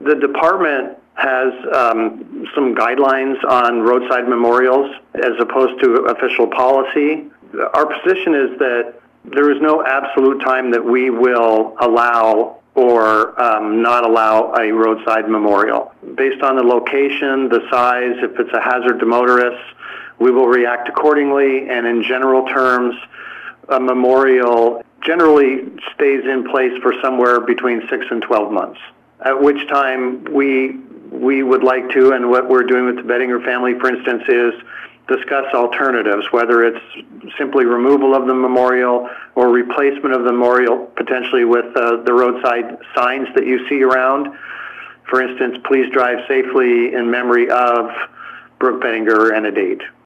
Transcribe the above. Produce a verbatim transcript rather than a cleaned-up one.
The department has um, some guidelines on roadside memorials as opposed to official policy. Our position is that there is no absolute time that we will allow or um, not allow a roadside memorial. Based on the location, the size, if it's a hazard to motorists, we will react accordingly, and in general terms, a memorial generally stays in place for somewhere between six and twelve months, at which time we we would like to, and what we're doing with the Bettinger family, for instance, is discuss alternatives, whether it's simply removal of the memorial or replacement of the memorial, potentially with uh, the roadside signs that you see around. For instance, please drive safely in memory of Brooke Bettinger and a date.